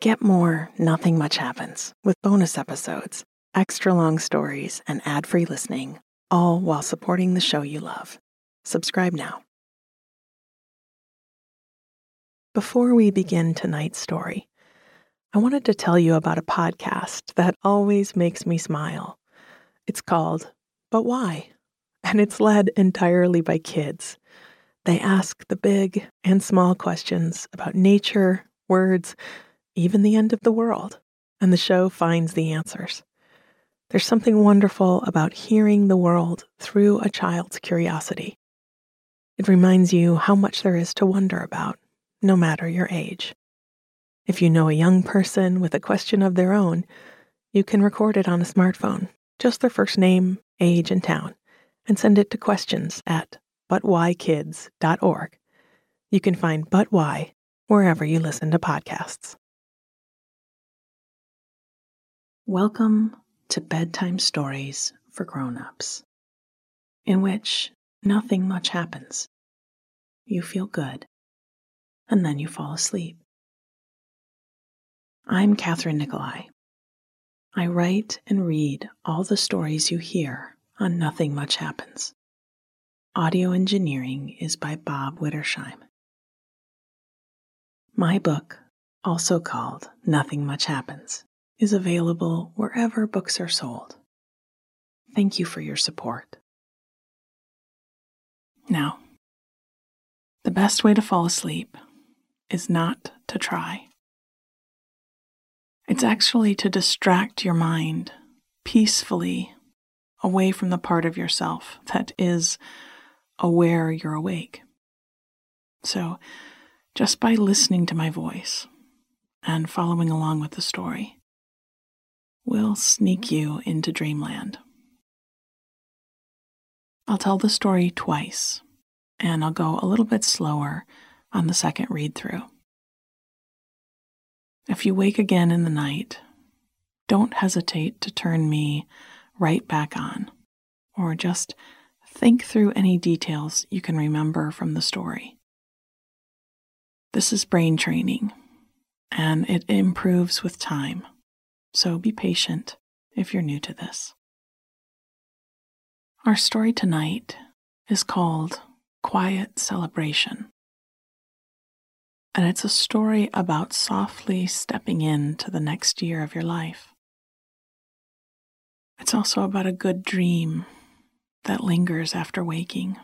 Get more Nothing Much Happens with bonus episodes, extra long stories, and ad-free listening, all while supporting the show you love. Subscribe now. Before we begin tonight's story, I wanted to tell you about a podcast that always makes me smile. It's called But Why? And it's led entirely by kids. They ask the big and small questions about nature, words, even the end of the world, and the show finds the answers. There's something wonderful about hearing the world through a child's curiosity. It reminds you how much there is to wonder about, no matter your age. If you know a young person with a question of their own, you can record it on a smartphone, just their first name, age, and town, and send it to questions@butwhykids.org. You can find But Why wherever you listen to podcasts. Welcome to Bedtime Stories for Grown-Ups, in which nothing much happens. You feel good, and then you fall asleep. I'm Catherine Nicolai. I write and read all the stories you hear on Nothing Much Happens. Audio engineering is by Bob Wittersheim. My book, also called Nothing Much Happens, is available wherever books are sold. Thank you for your support. Now, the best way to fall asleep is not to try. It's actually to distract your mind peacefully away from the part of yourself that is aware you're awake. So, just by listening to my voice and following along with the story, we'll sneak you into dreamland. I'll tell the story twice, and I'll go a little bit slower on the second read-through. If you wake again in the night, don't hesitate to turn me right back on, or just think through any details you can remember from the story. This is brain training, and it improves with time. So be patient if you're new to this. Our story tonight is called Quiet Celebration. And it's a story about softly stepping into the next year of your life. It's also about a good dream that lingers after waking.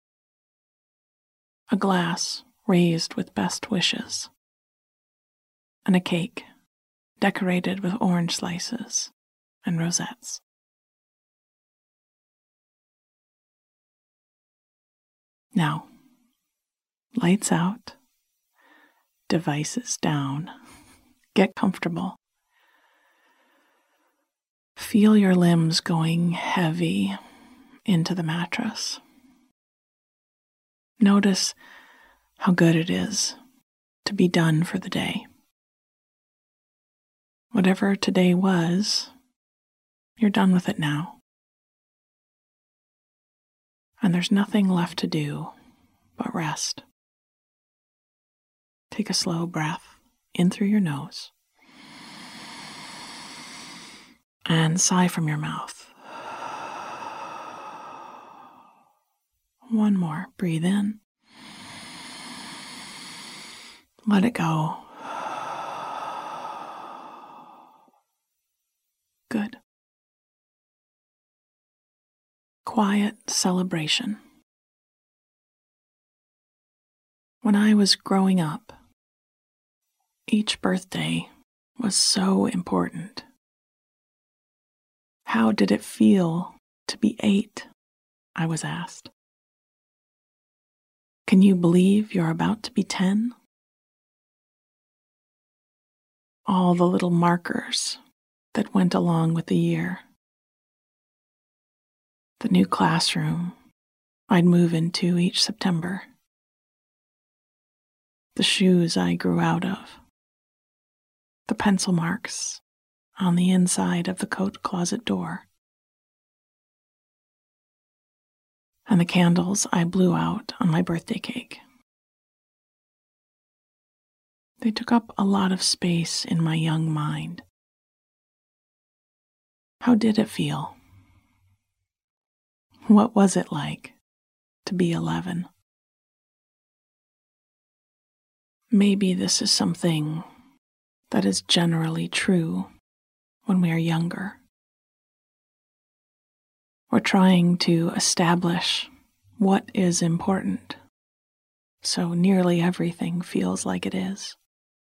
A glass raised with best wishes. And a cake decorated with orange slices and rosettes. Now, lights out, devices down, get comfortable. Feel your limbs going heavy into the mattress. Notice how good it is to be done for the day. Whatever today was, you're done with it now. And there's nothing left to do but rest. Take a slow breath in through your nose and sigh from your mouth. One more. Breathe in. Let it go. Good. Quiet celebration. When I was growing up, each birthday was so important. How did it feel to be 8? I was asked. Can you believe you're about to be 10? All the little markers that went along with the year. The new classroom I'd move into each September. The shoes I grew out of. The pencil marks on the inside of the coat closet door. And the candles I blew out on my birthday cake. They took up a lot of space in my young mind. How did it feel? What was it like to be 11? Maybe this is something that is generally true when we are younger. We're trying to establish what is important, so nearly everything feels like it is.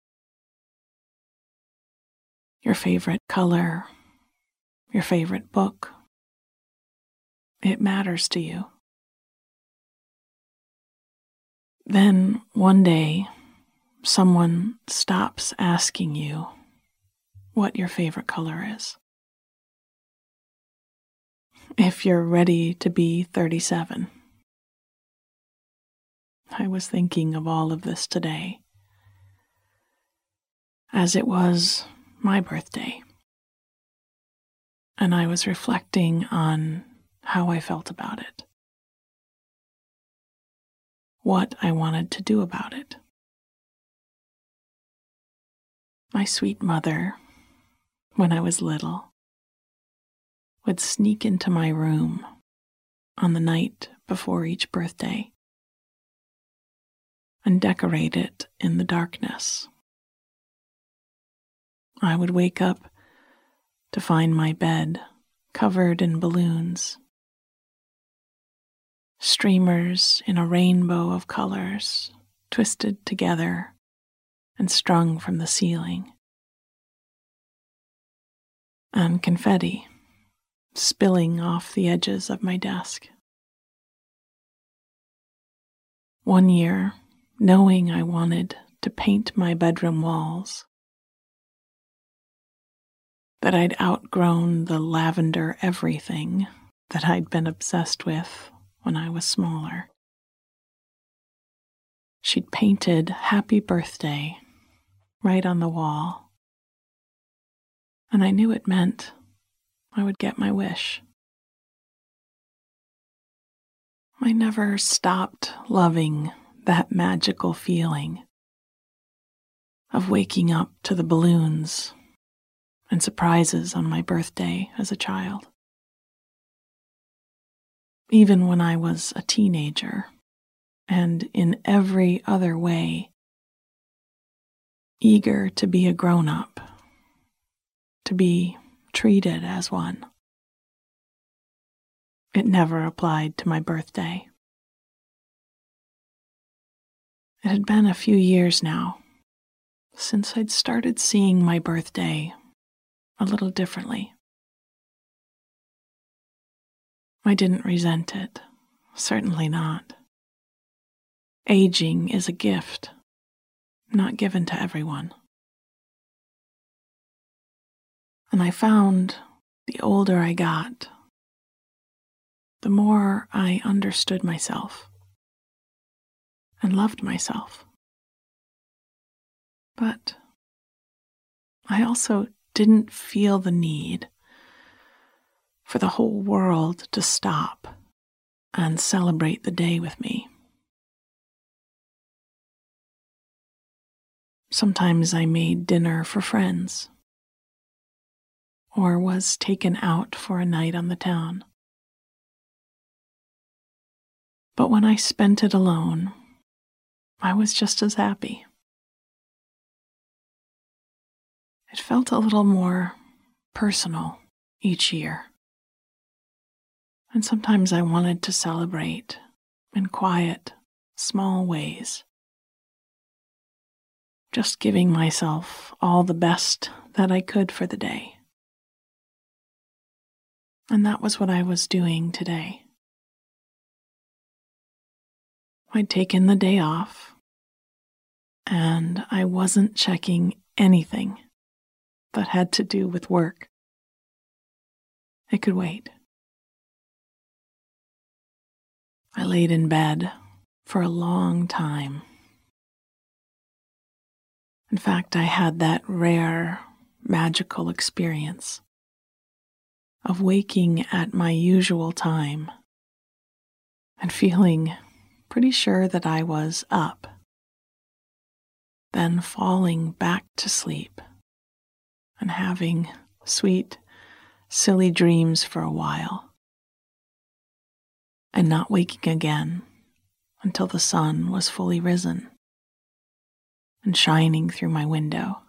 Your favorite color, your favorite book, it matters to you. Then one day, someone stops asking you what your favorite color is. If you're ready to be 37. I was thinking of all of this today, as it was my birthday, and I was reflecting on how I felt about it, what I wanted to do about it. My sweet mother, when I was little, would sneak into my room on the night before each birthday and decorate it in the darkness. I would wake up to find my bed covered in balloons, streamers in a rainbow of colors twisted together and strung from the ceiling, and confetti spilling off the edges of my desk. One year, knowing I wanted to paint my bedroom walls, that I'd outgrown the lavender everything that I'd been obsessed with when I was smaller. She'd painted "Happy Birthday" right on the wall, and I knew it meant I would get my wish. I never stopped loving that magical feeling of waking up to the balloons and surprises on my birthday as a child. Even when I was a teenager, and in every other way, eager to be a grown-up, to be treated as one. It never applied to my birthday. It had been a few years now since I'd started seeing my birthday a little differently. I didn't resent it, certainly not. Aging is a gift, not given to everyone. And I found the older I got, the more I understood myself and loved myself. But I also didn't feel the need for the whole world to stop and celebrate the day with me. Sometimes I made dinner for friends, or was taken out for a night on the town. But when I spent it alone, I was just as happy. It felt a little more personal each year. And sometimes I wanted to celebrate in quiet, small ways. Just giving myself all the best that I could for the day. And that was what I was doing today. I'd taken the day off, and I wasn't checking anything that had to do with work. It could wait. I laid in bed for a long time. In fact, I had that rare, magical experience of waking at my usual time and feeling pretty sure that I was up then falling back to sleep and having sweet, silly dreams for a while, and not waking again until the sun was fully risen and shining through my window.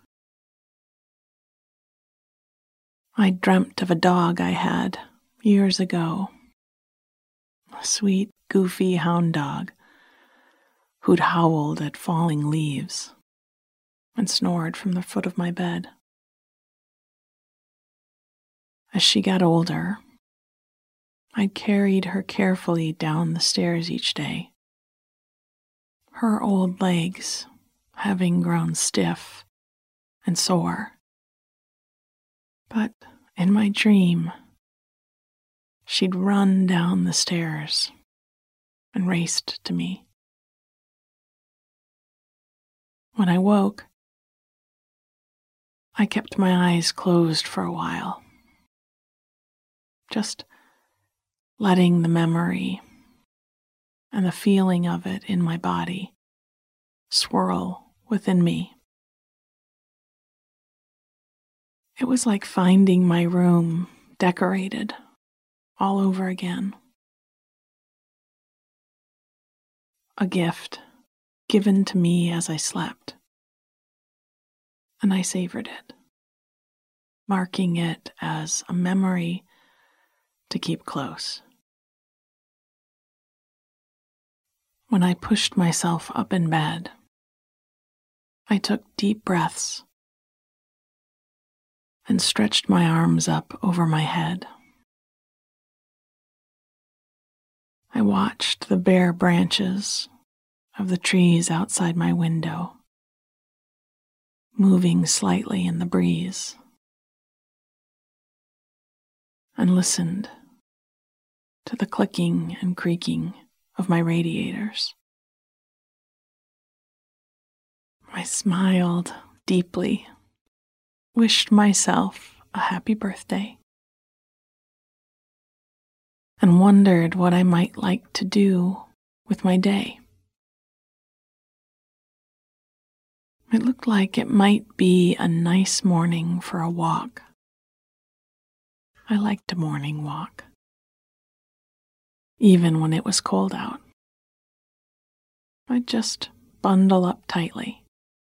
I dreamt of a dog I had years ago, a sweet, goofy hound dog who'd howled at falling leaves and snored from the foot of my bed. As she got older, I carried her carefully down the stairs each day, her old legs having grown stiff and sore. But in my dream, she'd run down the stairs and raced to me. When I woke, I kept my eyes closed for a while, just letting the memory and the feeling of it in my body swirl within me. It was like finding my room decorated all over again. A gift given to me as I slept, and I savored it, marking it as a memory to keep close. When I pushed myself up in bed, I took deep breaths and stretched my arms up over my head. I watched the bare branches of the trees outside my window moving slightly in the breeze, and listened to the clicking and creaking of my radiators. I smiled deeply, wished myself a happy birthday, and wondered what I might like to do with my day. It looked like it might be a nice morning for a walk. I liked a morning walk, even when it was cold out. I'd just bundle up tightly.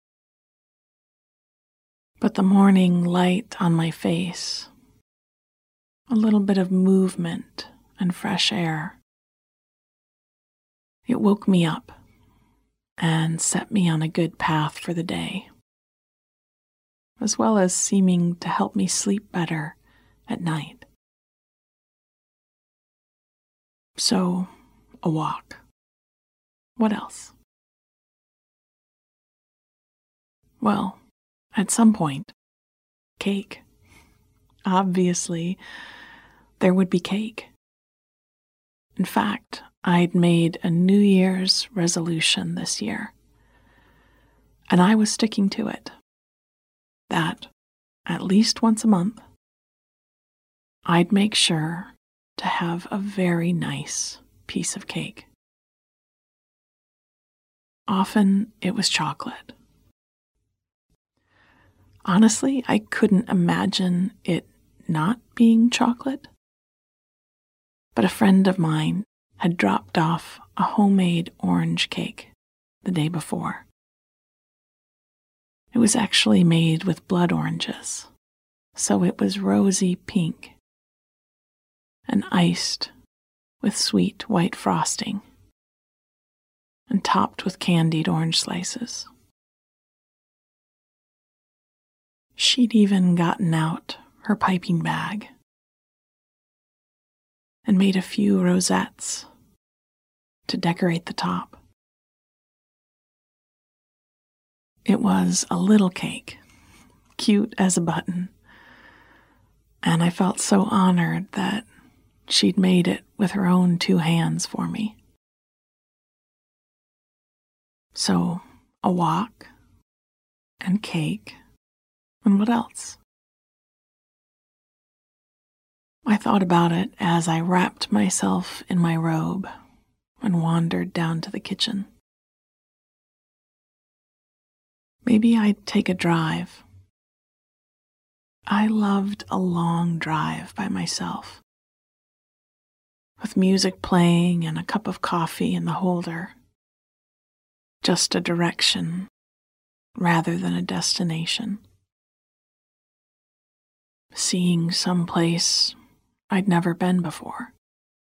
But the morning light on my face, a little bit of movement and fresh air, it woke me up and set me on a good path for the day, as well as seeming to help me sleep better at night. So, a walk. What else? Well, at some point, cake. Obviously, there would be cake. In fact, I'd made a New Year's resolution this year, and I was sticking to it. That, at least once a month, I'd make sure to have a very nice piece of cake. Often it was chocolate. Honestly, I couldn't imagine it not being chocolate. But a friend of mine had dropped off a homemade orange cake the day before. It was actually made with blood oranges, so it was rosy pink and iced with sweet white frosting and topped with candied orange slices. She'd even gotten out her piping bag and made a few rosettes to decorate the top. It was a little cake, cute as a button, and I felt so honored that she'd made it with her own 2 hands for me. So, a walk and cake, and what else? I thought about it as I wrapped myself in my robe and wandered down to the kitchen. Maybe I'd take a drive. I loved a long drive by myself, with music playing and a cup of coffee in the holder. Just a direction rather than a destination. Seeing some place I'd never been before.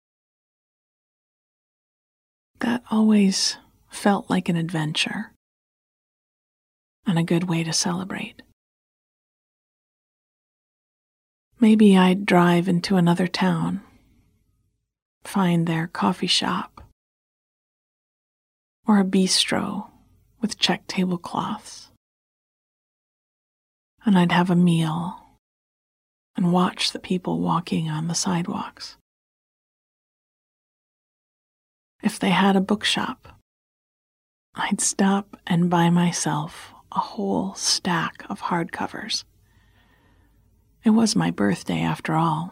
That always felt like an adventure and a good way to celebrate. Maybe I'd drive into another town, find their coffee shop or a bistro with check tablecloths, and I'd have a meal and watch the people walking on the sidewalks. If they had a bookshop, I'd stop and buy myself a whole stack of hardcovers. It was my birthday after all.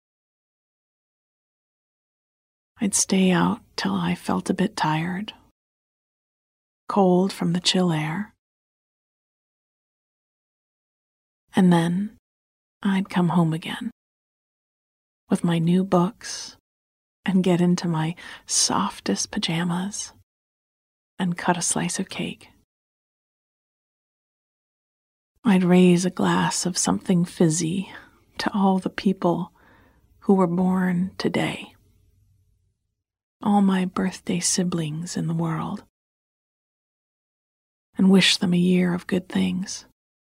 I'd stay out till I felt a bit tired, cold from the chill air, and then I'd come home again with my new books and get into my softest pajamas and cut a slice of cake. I'd raise a glass of something fizzy to all the people who were born today, all my birthday siblings in the world, and wish them a year of good things.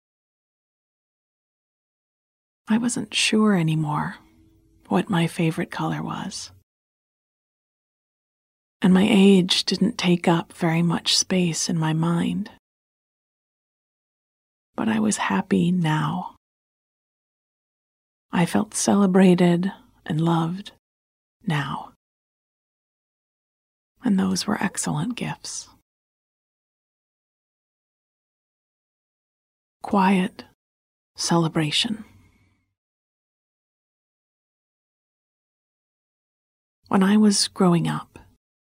I wasn't sure anymore what my favorite color was, and my age didn't take up very much space in my mind. But I was happy now. I felt celebrated and loved now. And those were excellent gifts. Quiet celebration. When I was growing up,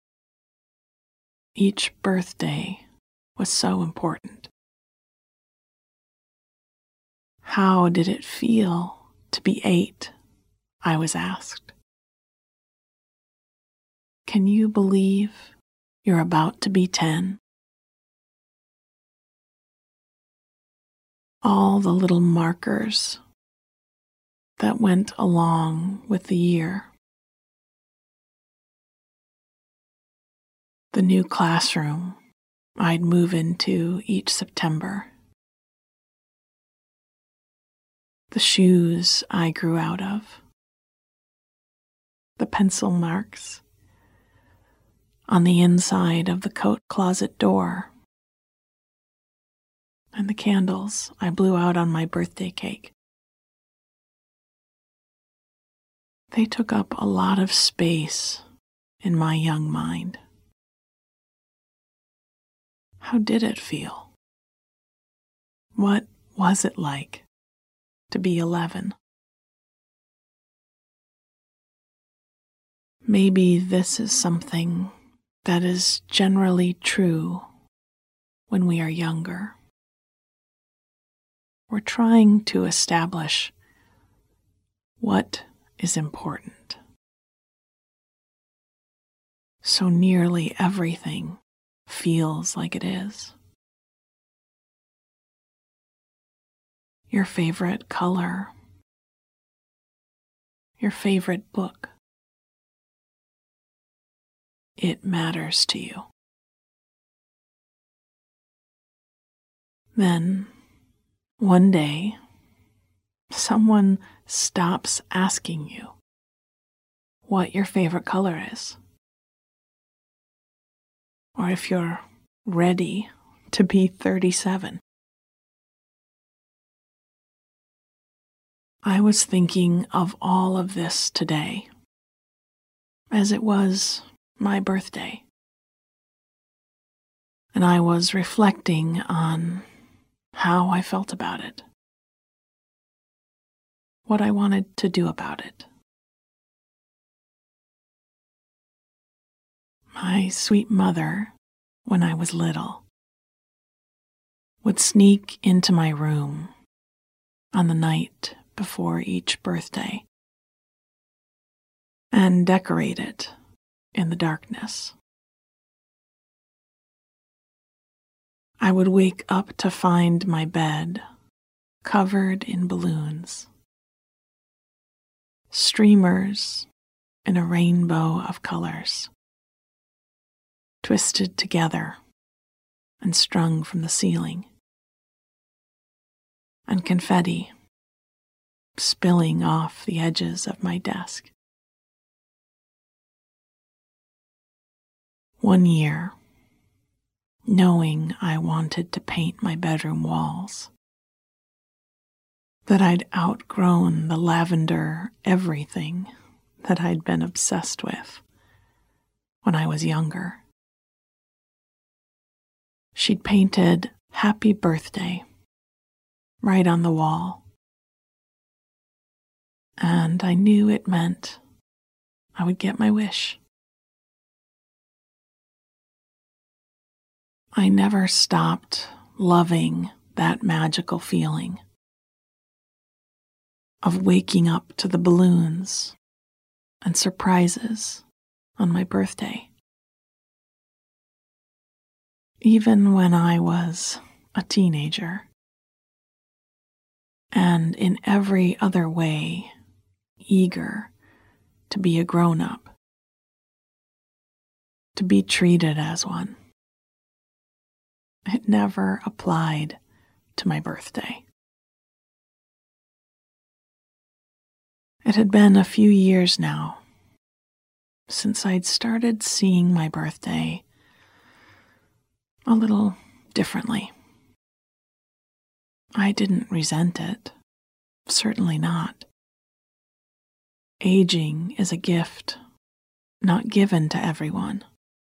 each birthday was so important. How did it feel to be 8? I was asked. Can you believe you're about to be 10? All the little markers that went along with the year. The new classroom I'd move into each September. The shoes I grew out of. The pencil marks on the inside of the coat closet door. And the candles I blew out on my birthday cake. They took up a lot of space in my young mind. How did it feel? What was it like to be 11? Maybe this is something that is generally true when we are younger. We're trying to establish what is important. So nearly everything feels like it is. Your favorite color, your favorite book. It matters to you. Then, one day, someone stops asking you what your favorite color is, or if you're ready to be 37. I was thinking of all of this today, as it was my birthday, and I was reflecting on how I felt about it, what I wanted to do about it. My sweet mother, when I was little, would sneak into my room on the night before each birthday and decorate it in the darkness. I would wake up to find my bed covered in balloons, streamers in a rainbow of colors, twisted together and strung from the ceiling, and confetti spilling off the edges of my desk. One year, knowing I wanted to paint my bedroom walls, that I'd outgrown the lavender everything that I'd been obsessed with when I was younger. She'd painted "Happy Birthday" right on the wall, and I knew it meant I would get my wish. I never stopped loving that magical feeling of waking up to the balloons and surprises on my birthday. Even when I was a teenager, and in every other way eager to be a grown-up, to be treated as one. It never applied to my birthday. It had been a few years now since I'd started seeing my birthday a little differently. I didn't resent it, certainly not. Aging is a gift not given to everyone.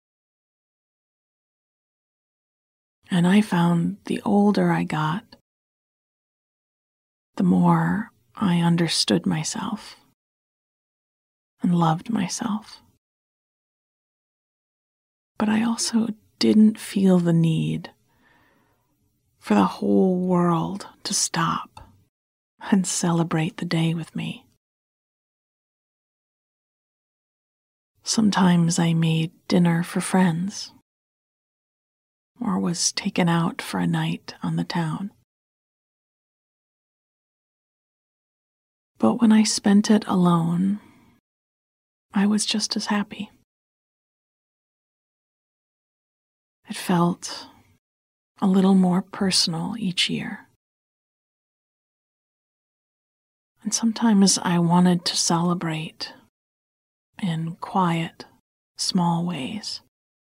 And I found the older I got, the more I understood myself and loved myself. But I also didn't feel the need for the whole world to stop and celebrate the day with me. Sometimes I made dinner for friends, or was taken out for a night on the town. But when I spent it alone, I was just as happy. It felt a little more personal each year. And sometimes I wanted to celebrate in quiet, small ways,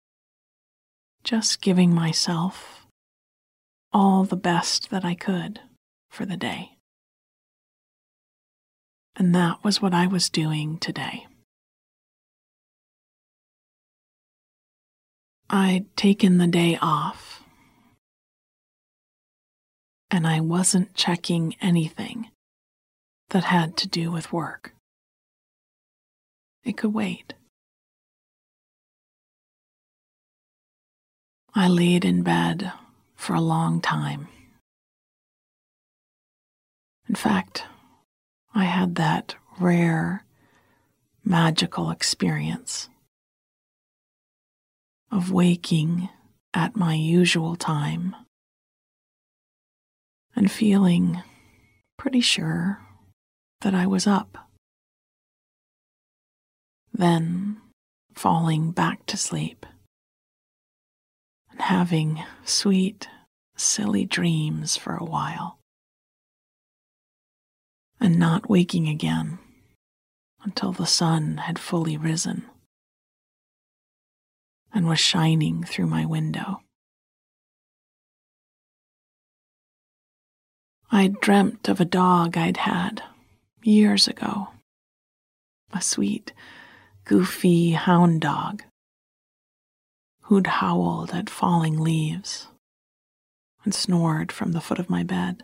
just giving myself all the best that I could for the day. And that was what I was doing today. I'd taken the day off, and I wasn't checking anything that had to do with work. It could wait. I laid in bed for a long time. In fact, I had that rare, magical experience of waking at my usual time and feeling pretty sure that I was up. Then falling back to sleep and having sweet, silly dreams for a while, and not waking again until the sun had fully risen and was shining through my window. I'd dreamt of a dog I'd had years ago, a sweet, goofy hound dog who'd howled at falling leaves and snored from the foot of my bed.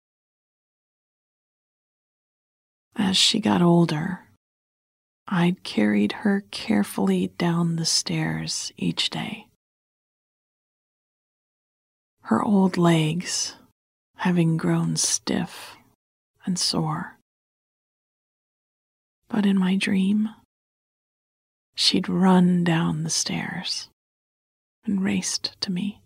As she got older, I'd carried her carefully down the stairs each day. her old legs having grown stiff and sore. But in my dream, she'd run down the stairs and raced to me.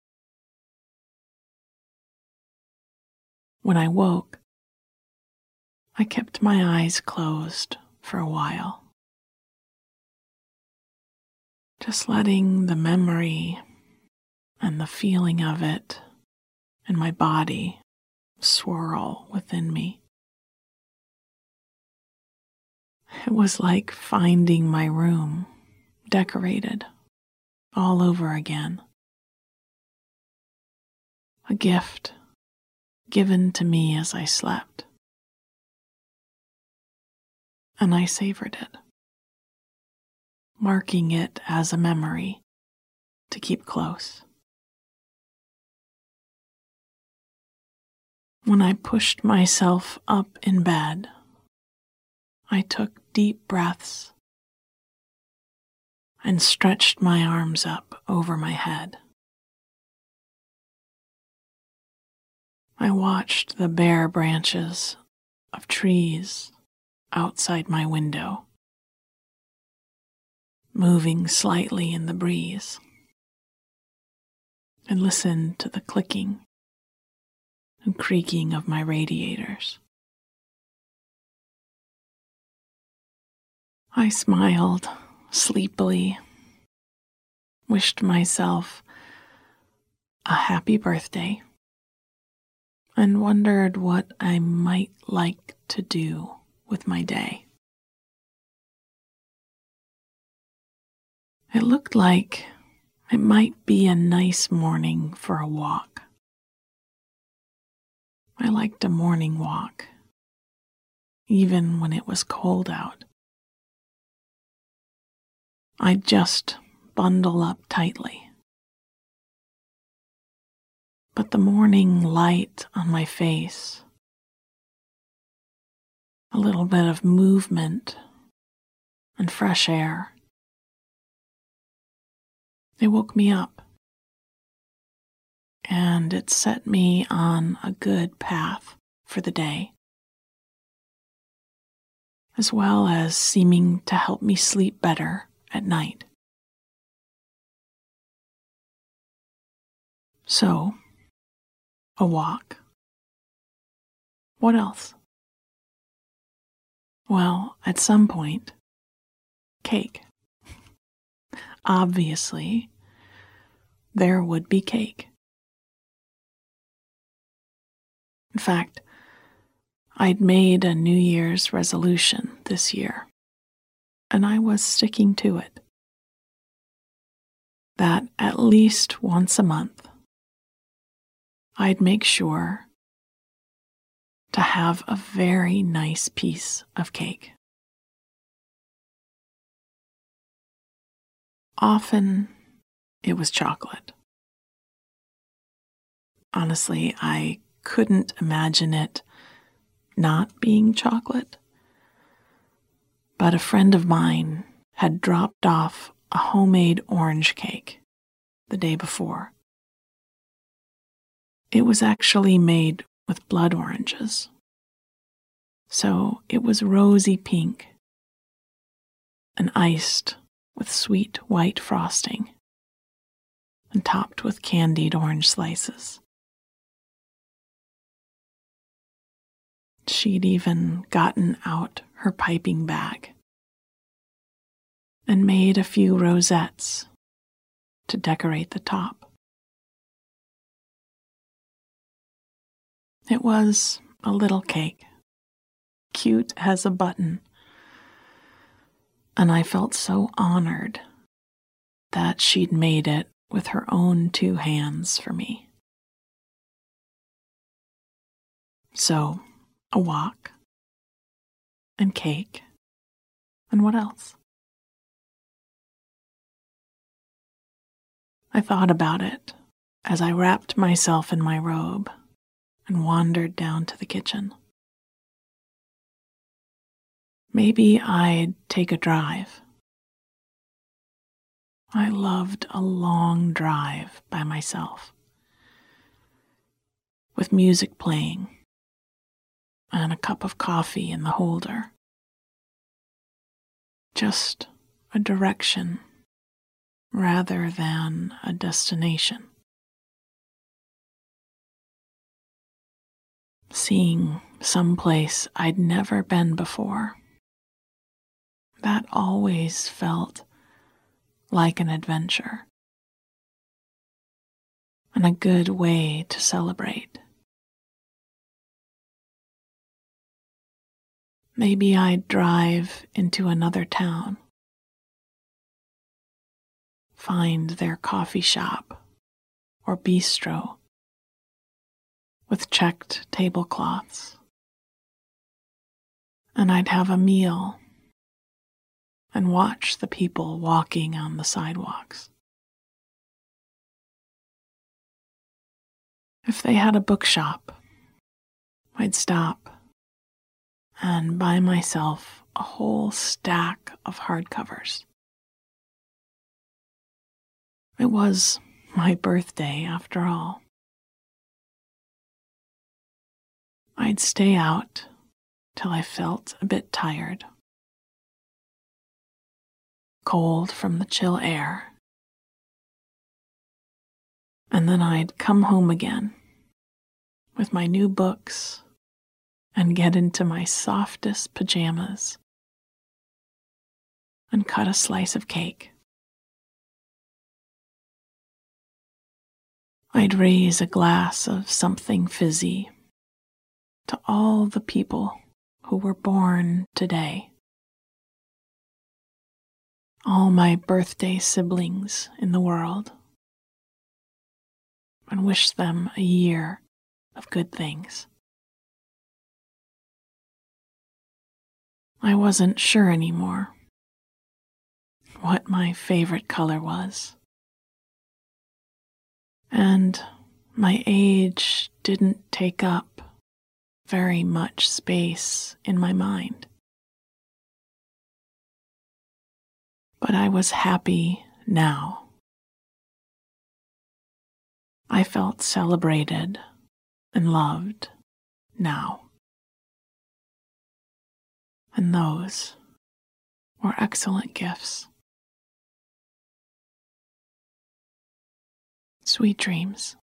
When I woke, I kept my eyes closed for a while, just letting the memory and the feeling of it in my body swirl within me. It was like finding my room decorated all over again. A gift given to me as I slept. And I savored it, marking it as a memory to keep close. When I pushed myself up in bed, I took deep breaths and stretched my arms up over my head. I watched the bare branches of trees outside my window, moving slightly in the breeze, and listened to the clicking and creaking of my radiators. I smiled sleepily, wished myself a happy birthday, and wondered what I might like to do with my day. It looked like it might be a nice morning for a walk. I liked a morning walk, even when it was cold out. I'd just bundle up tightly. But the morning light on my face, a little bit of movement and fresh air, it woke me up, and it set me on a good path for the day, as well as seeming to help me sleep better at night. So, a walk. What else? Well, at some point, cake. Obviously, there would be cake. In fact, I'd made a New Year's resolution this year, and I was sticking to it. That at least once a month, I'd make sure to have a very nice piece of cake. Often, it was chocolate. Honestly, I couldn't imagine it not being chocolate. But a friend of mine had dropped off a homemade orange cake the day before. It was actually made with blood oranges, so it was rosy pink and iced with sweet white frosting and topped with candied orange slices. She'd even gotten out her piping bag and made a few rosettes to decorate the top. It was a little cake, cute as a button, and I felt so honored that she'd made it with her own 2 hands for me. So, a walk, and cake, and what else? I thought about it as I wrapped myself in my robe and wandered down to the kitchen. Maybe I'd take a drive. I loved a long drive by myself, with music playing and a cup of coffee in the holder. Just a direction rather than a destination. Seeing someplace I'd never been before. That always felt like an adventure and a good way to celebrate. Maybe I'd drive into another town, find their coffee shop or bistro with checked tablecloths, and I'd have a meal and watch the people walking on the sidewalks. If they had a bookshop, I'd stop and buy myself a whole stack of hardcovers. It was my birthday after all. I'd stay out till I felt a bit tired, cold from the chill air, and then I'd come home again with my new books and get into my softest pajamas and cut a slice of cake. I'd raise a glass of something fizzy to all the people who were born today, all my birthday siblings in the world, and wish them a year of good things. I wasn't sure anymore what my favorite color was, and my age didn't take up very much space in my mind. But I was happy now. I felt celebrated and loved now. And those were excellent gifts. Sweet dreams.